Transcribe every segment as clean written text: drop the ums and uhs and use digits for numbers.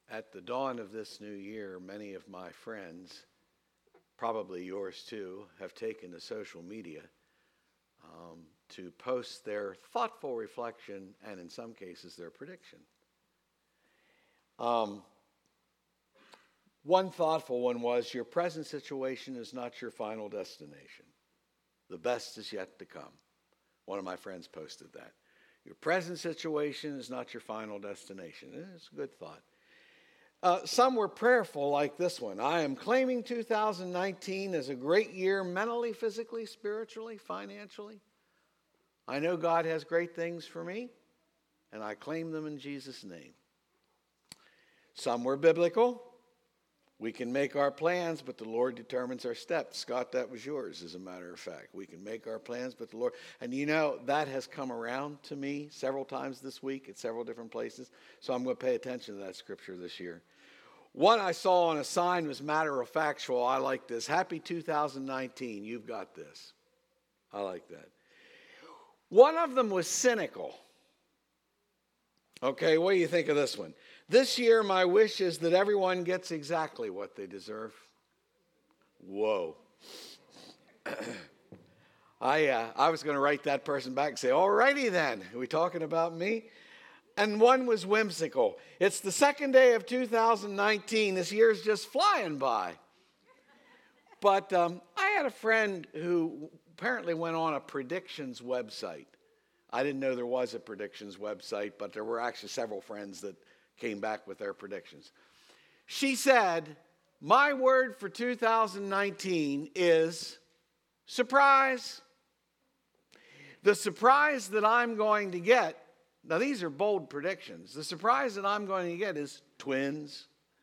At the dawn of this new year, many of my friends, probably yours too, have taken to social media to post their thoughtful reflection and, in some cases, their prediction. One thoughtful one was, your present situation is not your final destination. The best is yet to come. One of my friends posted that. Your present situation is not your final destination. It's a good thought. Some were prayerful, like this one. I am claiming 2019 as a great year mentally, physically, spiritually, financially. I know God has great things for me, and I claim them in Jesus' name. Some were biblical. We can make our plans, but the Lord determines our steps. Scott, that was yours, as a matter of fact. We can make our plans, but the Lord... And you know, that has come around to me several times this week at several different places, so I'm going to pay attention to that scripture this year. One I saw on a sign was matter-of-factual. I like this. Happy 2019. You've got this. I like that. One of them was cynical. Okay, what do you think of this one? This year, my wish is that everyone gets exactly what they deserve. Whoa. I was going to write that person back and say, all righty then. Are we talking about me? And one was whimsical. It's the second day of 2019. This year's just flying by. But I had a friend who apparently went on a predictions website. I didn't know there was a predictions website, but there were actually several friends that came back with their predictions. She said, my word for 2019 is surprise. The surprise that I'm going to get, now these are bold predictions, the surprise that I'm going to get is twins.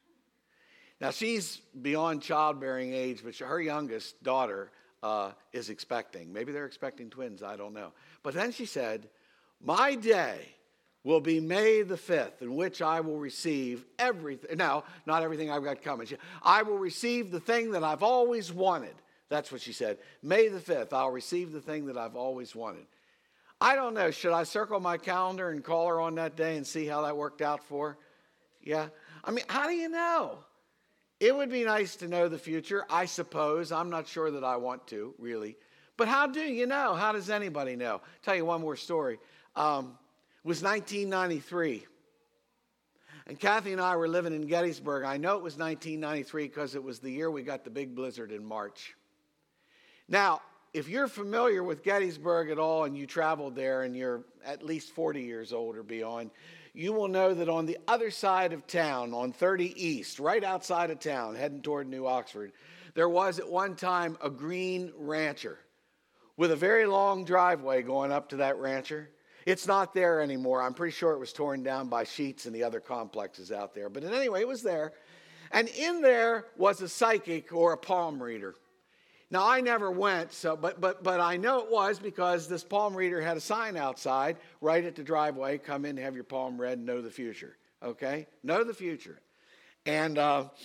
Now she's beyond childbearing age, but her youngest daughter is expecting. Maybe they're expecting twins, I don't know. But then she said, my day will be May the 5th, in which I will receive everything. Now, not everything I've got coming. I will receive the thing that I've always wanted. That's what she said. May the 5th, I'll receive the thing that I've always wanted. I don't know. Should I circle my calendar and call her on that day and see how that worked out for her? Yeah. I mean, how do you know? It would be nice to know the future, I suppose. I'm not sure that I want to, really. But how do you know? How does anybody know? I'll tell you one more story. It was 1993. And Kathy and I were living in Gettysburg. I know it was 1993 because it was the year we got the big blizzard in March. Now, if you're familiar with Gettysburg at all and you traveled there and you're at least 40 years old or beyond, you will know that on the other side of town, on 30 East, right outside of town, heading toward New Oxford, there was at one time a green rancher with a very long driveway going up to that rancher. It's not there anymore. I'm pretty sure it was torn down by Sheetz and the other complexes out there. But anyway, it was there. And in there was a psychic or a palm reader. Now, I never went, but I know it was because this palm reader had a sign outside right at the driveway, come in, have your palm read, know the future. Okay? Know the future. And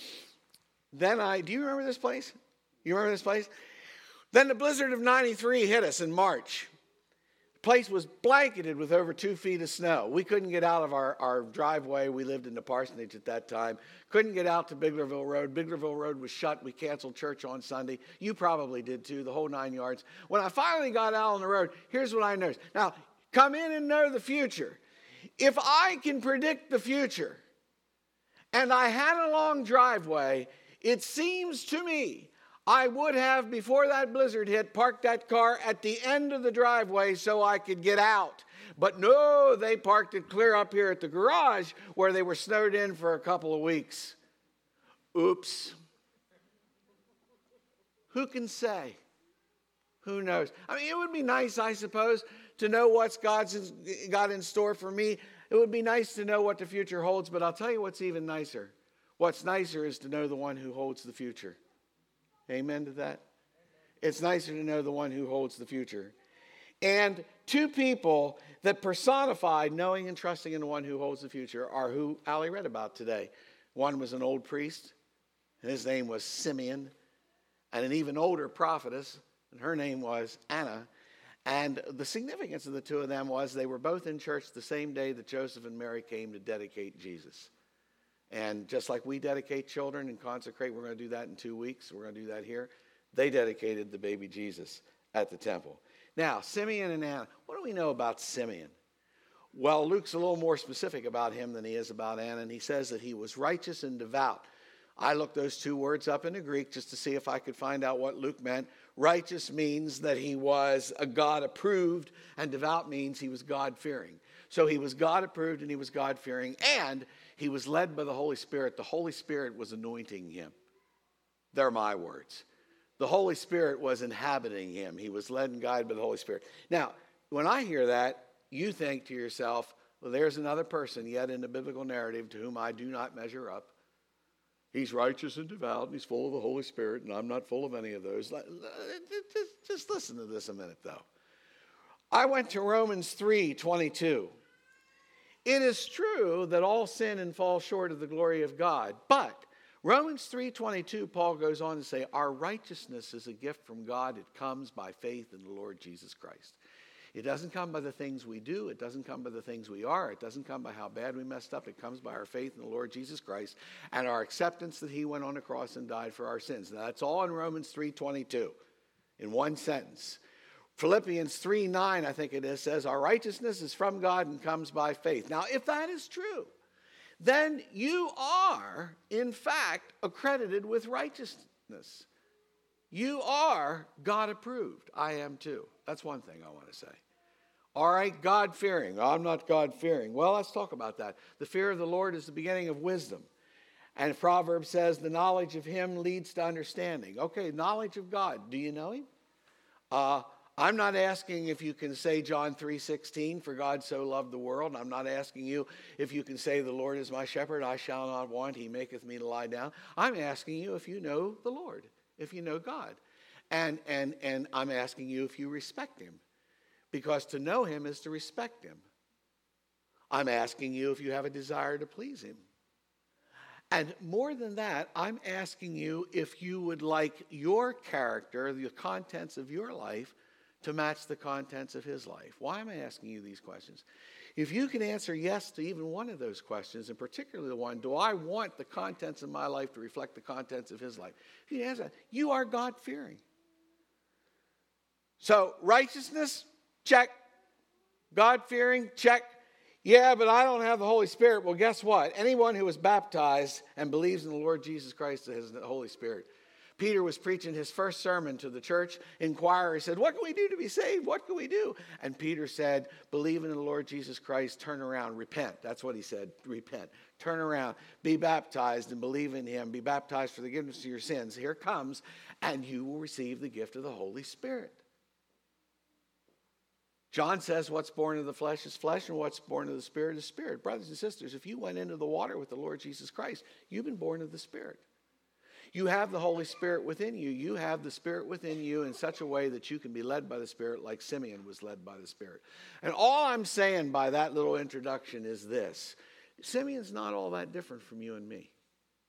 then do you remember this place? You remember this place? Then the blizzard of 93 hit us in March. The place was blanketed with over 2 feet of snow. We couldn't get out of our driveway. We lived in the parsonage at that time. Couldn't get out to Biglerville Road. Biglerville Road was shut. We canceled church on Sunday. You probably did too, the whole 9 yards. When I finally got out on the road, here's what I noticed. Now, come in and know the future. If I can predict the future, and I had a long driveway, it seems to me I would have, before that blizzard hit, parked that car at the end of the driveway so I could get out. But no, they parked it clear up here at the garage where they were snowed in for a couple of weeks. Oops. Who can say? Who knows? I mean, it would be nice, I suppose, to know what's God's got in store for me. It would be nice to know what the future holds, but I'll tell you what's even nicer. What's nicer is to know the one who holds the future. Amen to that? It's nicer to know the one who holds the future. And two people that personified knowing and trusting in the one who holds the future are who Allie read about today. One was an old priest, and his name was Simeon, and an even older prophetess, and her name was Anna. And the significance of the two of them was they were both in church the same day that Joseph and Mary came to dedicate Jesus. And just like we dedicate children and consecrate, we're going to do that in 2 weeks. We're going to do that here. They dedicated the baby Jesus at the temple. Now, Simeon and Anna. What do we know about Simeon? Well, Luke's a little more specific about him than he is about Anna, and he says that he was righteous and devout. I looked those two words up in the Greek just to see if I could find out what Luke meant. Righteous means that he was a God-approved, and devout means he was God-fearing. So he was God-approved and he was God-fearing, and he was led by the Holy Spirit. The Holy Spirit was anointing him. They're my words. The Holy Spirit was inhabiting him. He was led and guided by the Holy Spirit. Now, when I hear that, you think to yourself, well, there's another person yet in the biblical narrative to whom I do not measure up. He's righteous and devout, and he's full of the Holy Spirit, and I'm not full of any of those. Just listen to this a minute, though. I went to Romans 3:22. It is true that all sin and fall short of the glory of God, but Romans 3:22, Paul goes on to say, our righteousness is a gift from God. It comes by faith in the Lord Jesus Christ. It doesn't come by the things we do. It doesn't come by the things we are. It doesn't come by how bad we messed up. It comes by our faith in the Lord Jesus Christ and our acceptance that he went on the cross and died for our sins. Now, that's all in Romans 3:22 in one sentence. Philippians 3:9, I think it is, says, our righteousness is from God and comes by faith. Now, if that is true, then you are, in fact, accredited with righteousness. You are God approved. I am too. That's one thing I want to say. All right, God-fearing. I'm not God-fearing. Well, let's talk about that. The fear of the Lord is the beginning of wisdom. And Proverbs says the knowledge of him leads to understanding. Okay, knowledge of God. Do you know him? I'm not asking if you can say John 3:16, for God so loved the world. I'm not asking you if you can say the Lord is my shepherd, I shall not want, he maketh me to lie down. I'm asking you if you know the Lord, if you know God. And I'm asking you if you respect him, because to know him is to respect him. I'm asking you if you have a desire to please him. And more than that, I'm asking you if you would like your character, the contents of your life, to match the contents of his life. Why am I asking you these questions? If you can answer yes to even one of those questions, and particularly the one, do I want the contents of my life to reflect the contents of his life? If you answer that, you are God-fearing. So, righteousness, check. God-fearing, check. Yeah, but I don't have the Holy Spirit. Well, guess what? Anyone who is baptized and believes in the Lord Jesus Christ has the Holy Spirit. Peter was preaching his first sermon to the church inquirer. He said, what can we do to be saved? What can we do? And Peter said, believe in the Lord Jesus Christ, turn around, repent. That's what he said, repent. Turn around, be baptized and believe in him. Be baptized for the forgiveness of your sins. Here comes, and you will receive the gift of the Holy Spirit. John says what's born of the flesh is flesh, and what's born of the Spirit is spirit. Brothers and sisters, if you went into the water with the Lord Jesus Christ, you've been born of the Spirit. You have the Holy Spirit within you. You have the Spirit within you in such a way that you can be led by the Spirit like Simeon was led by the Spirit. And all I'm saying by that little introduction is this. Simeon's not all that different from you and me.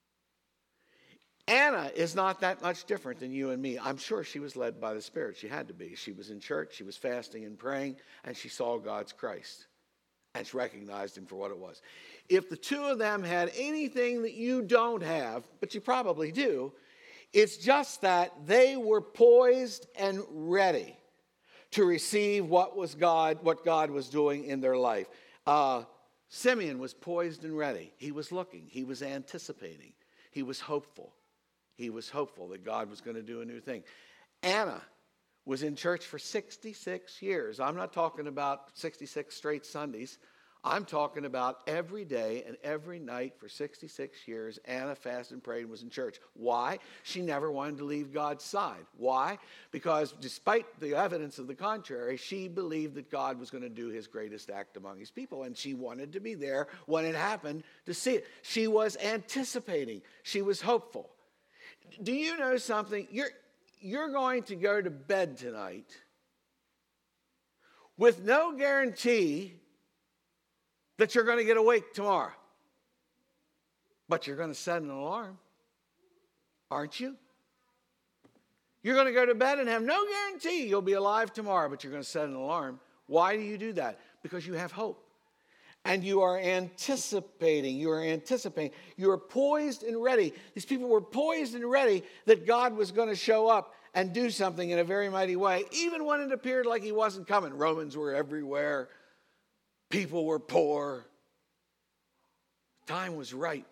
Anna is not that much different than you and me. I'm sure she was led by the Spirit. She had to be. She was in church, she was fasting and praying, and she saw God's Christ. And she recognized him for what it was. If the two of them had anything that you don't have, but you probably do, it's just that they were poised and ready to receive what God was doing in their life. Simeon was poised and ready. He was looking. He was anticipating. He was hopeful. He was hopeful that God was going to do a new thing. Anna was in church for 66 years. I'm not talking about 66 straight Sundays. I'm talking about every day and every night for 66 years. Anna fasted and prayed and was in church. Why? She never wanted to leave God's side. Why? Because despite the evidence of the contrary, she believed that God was going to do his greatest act among his people, and she wanted to be there when it happened to see it. She was anticipating. She was hopeful. Do you know something? You're going to go to bed tonight with no guarantee that you're going to get awake tomorrow. But you're going to set an alarm, aren't you? You're going to go to bed and have no guarantee you'll be alive tomorrow, but you're going to set an alarm. Why do you do that? Because you have hope. And you are anticipating. You are anticipating. You are poised and ready. These people were poised and ready that God was going to show up and do something in a very mighty way, even when it appeared like he wasn't coming. Romans were everywhere. People were poor. Time was ripe.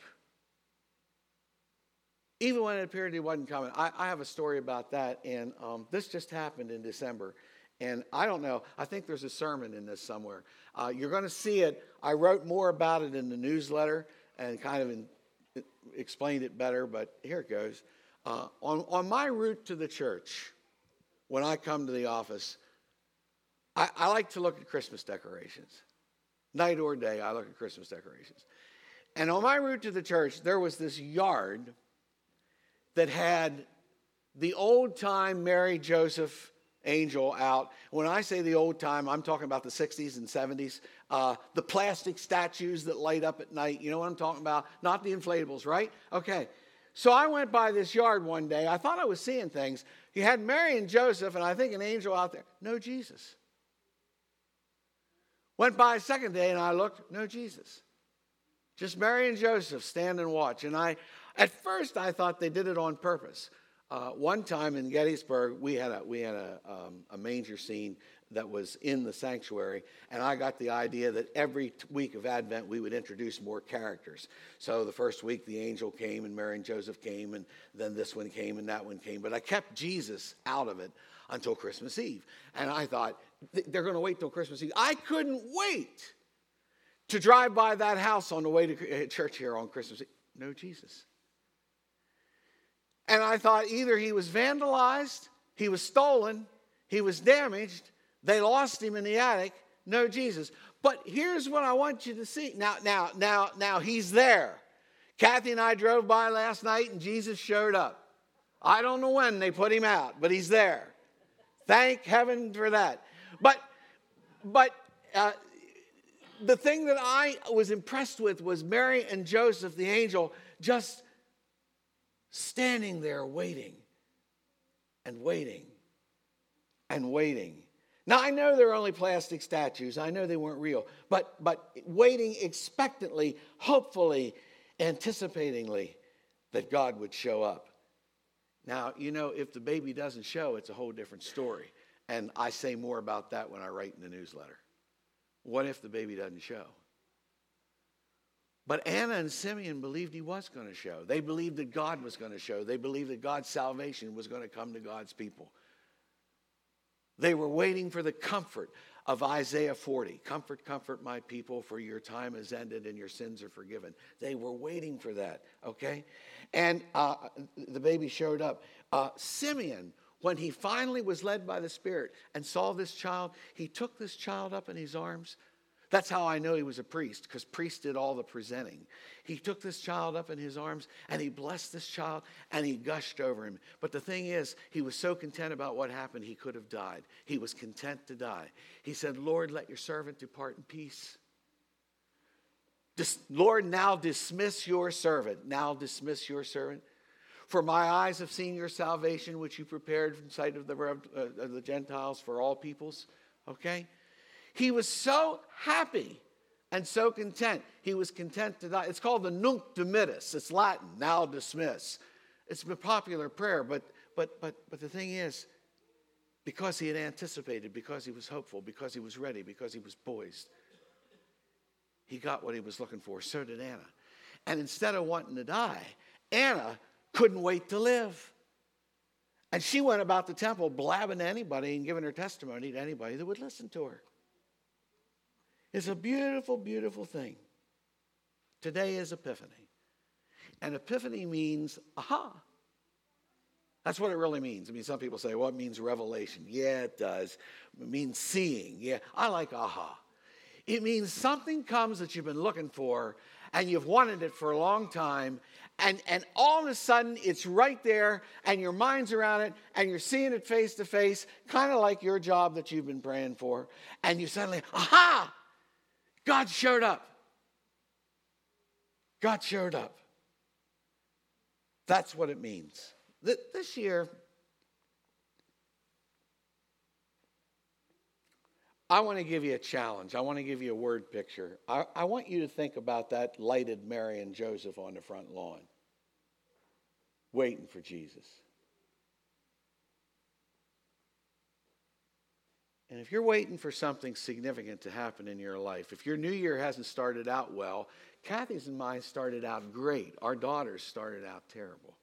Even when it appeared he wasn't coming. I have a story about that, and this just happened in December. And I don't know, I think there's a sermon in this somewhere. You're going to see it. I wrote more about it in the newsletter and kind of explained it better, but here it goes. On my route to the church, when I come to the office, I like to look at Christmas decorations. Night or day, I look at Christmas decorations. And on my route to the church, there was this yard that had the old-time Mary Joseph angel out. When I say the old time, I'm talking about the 60s and 70s. The plastic statues that light up at night. You know what I'm talking about? Not the inflatables, right? Okay. So I went by this yard one day. I thought I was seeing things. You had Mary and Joseph, and I think an angel out there. No Jesus. Went by a second day, and I looked. No Jesus. Just Mary and Joseph stand and watch. And at first, I thought they did it on purpose. One time in Gettysburg, we had a manger scene that was in the sanctuary, and I got the idea that every week of Advent we would introduce more characters. So the first week the angel came, and Mary and Joseph came, and then this one came, and that one came. But I kept Jesus out of it until Christmas Eve. And I thought, they're going to wait till Christmas Eve. I couldn't wait to drive by that house on the way to church here on Christmas Eve. No Jesus. And I thought either he was vandalized, he was stolen, he was damaged, they lost him in the attic. No Jesus. But here's what I want you to see. Now he's there. Kathy and I drove by last night and Jesus showed up. I don't know when they put him out, but he's there. Thank heaven for that. But the thing that I was impressed with was Mary and Joseph, the angel, just standing there waiting and waiting and waiting. Now, I know they're only plastic statues. I know they weren't real. But waiting expectantly, hopefully, anticipatingly that God would show up. Now, you know, if the baby doesn't show, it's a whole different story. And I say more about that when I write in the newsletter. What if the baby doesn't show? But Anna and Simeon believed he was going to show. They believed that God was going to show. They believed that God's salvation was going to come to God's people. They were waiting for the comfort of Isaiah 40. Comfort, comfort my people, for your time is ended and your sins are forgiven. They were waiting for that, okay? And the baby showed up. Simeon, when he finally was led by the Spirit and saw this child, he took this child up in his arms. That's how I know he was a priest, because priests did all the presenting. He took this child up in his arms, and he blessed this child, and he gushed over him. But the thing is, he was so content about what happened, he could have died. He was content to die. He said, Lord, let your servant depart in peace. Lord, now dismiss your servant. Now dismiss your servant. For my eyes have seen your salvation, which you prepared from sight of the Gentiles for all peoples. Okay? He was so happy and so content. He was content to die. It's called the Nunc Dimittis. It's Latin, now dismiss. It's a popular prayer, but the thing is, because he had anticipated, because he was hopeful, because he was ready, because he was poised, he got what he was looking for. So did Anna. And instead of wanting to die, Anna couldn't wait to live. And she went about the temple blabbing to anybody and giving her testimony to anybody that would listen to her. It's a beautiful, beautiful thing. Today is Epiphany. And Epiphany means, aha. That's what it really means. I mean, some people say, well, it means revelation. Yeah, it does. It means seeing. Yeah, I like aha. It means something comes that you've been looking for, and you've wanted it for a long time, and all of a sudden it's right there, and your mind's around it, and you're seeing it face to face, kind of like your job that you've been praying for, and you suddenly, aha! God showed up. God showed up. That's what it means. This year, I want to give you a challenge. I want to give you a word picture. I want you to think about that lighted Mary and Joseph on the front lawn, waiting for Jesus. And if you're waiting for something significant to happen in your life, if your new year hasn't started out well, Kathy's and mine started out great. Our daughters started out terrible.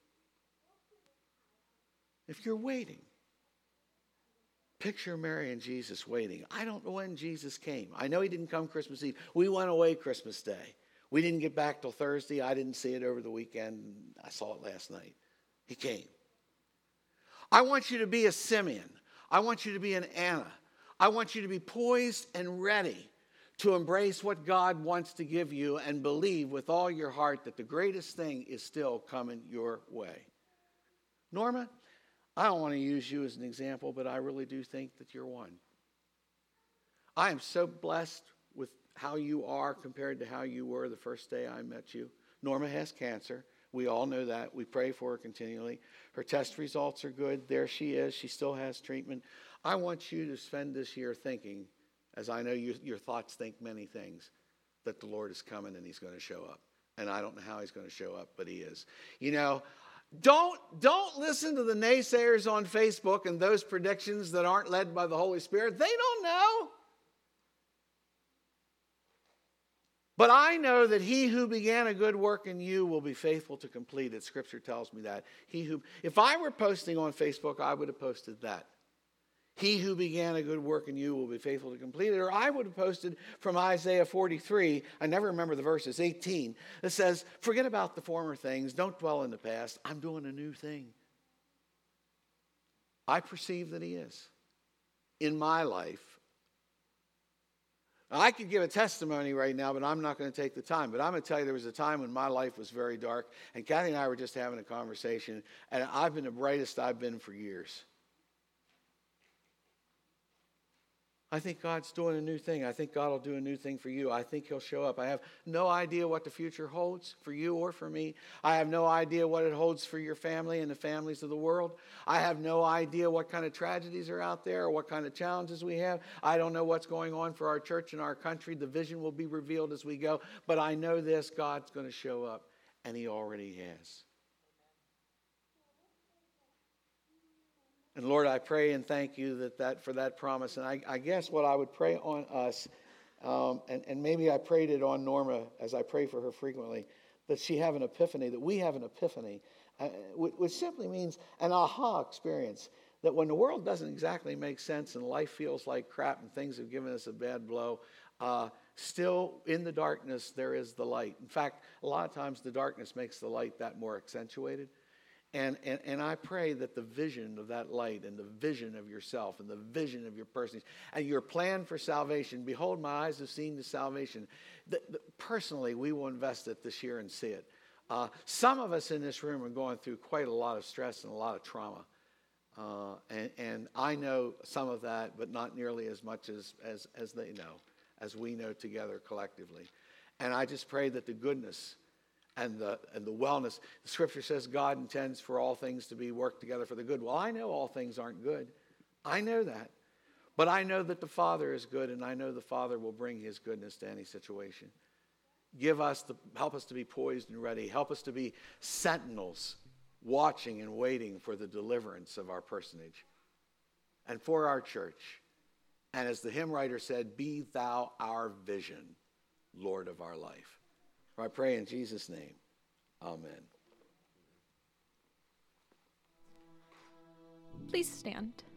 If you're waiting, picture Mary and Jesus waiting. I don't know when Jesus came. I know he didn't come Christmas Eve. We went away Christmas Day. We didn't get back till Thursday. I didn't see it over the weekend. I saw it last night. He came. I want you to be a Simeon. I want you to be an Anna. I want you to be poised and ready to embrace what God wants to give you and believe with all your heart that the greatest thing is still coming your way. Norma, I don't want to use you as an example, but I really do think that you're one. I am so blessed with how you are compared to how you were the first day I met you. Norma has cancer. We all know that. We pray for her continually. Her test results are good. There she is. She still has treatment. I want you to spend this year thinking, as I know your thoughts think many things, that the Lord is coming and he's going to show up. And I don't know how he's going to show up, but he is. You know, don't listen to the naysayers on Facebook and those predictions that aren't led by the Holy Spirit. They don't know. But I know that he who began a good work in you will be faithful to complete it. Scripture tells me that. If I were posting on Facebook, I would have posted that. He who began a good work in you will be faithful to complete it. Or I would have posted from Isaiah 43, I never remember the verses, 18, that says, forget about the former things, don't dwell in the past, I'm doing a new thing. I perceive that he is in my life. I could give a testimony right now, but I'm not going to take the time. But I'm going to tell you there was a time when my life was very dark, and Kathy and I were just having a conversation, and I've been the brightest I've been for years. I think God's doing a new thing. I think God will do a new thing for you. I think he'll show up. I have no idea what the future holds for you or for me. I have no idea what it holds for your family and the families of the world. I have no idea what kind of tragedies are out there or what kind of challenges we have. I don't know what's going on for our church and our country. The vision will be revealed as we go. But I know this, God's going to show up, and he already has. And Lord, I pray and thank you for that promise. And I guess what I would pray on us, and maybe I prayed it on Norma as I pray for her frequently, that she have an epiphany, that we have an epiphany, which simply means an aha experience. That when the world doesn't exactly make sense and life feels like crap and things have given us a bad blow, still in the darkness there is the light. In fact, a lot of times the darkness makes the light that more accentuated. And I pray that the vision of that light and the vision of yourself and the vision of your person and your plan for salvation, behold, my eyes have seen the salvation. Personally, we will invest it this year and see it. Some of us in this room are going through quite a lot of stress and a lot of trauma. And I know some of that, but not nearly as much as they know, as we know together collectively. And I just pray that the goodness and the wellness. The scripture says God intends for all things to be worked together for the good. Well, I know all things aren't good. I know that. But I know that the Father is good, and I know the Father will bring his goodness to any situation. Help us to be poised and ready. Help us to be sentinels, watching and waiting for the deliverance of our personage and for our church. And as the hymn writer said, be thou our vision, Lord of our life. I pray in Jesus' name. Amen. Please stand.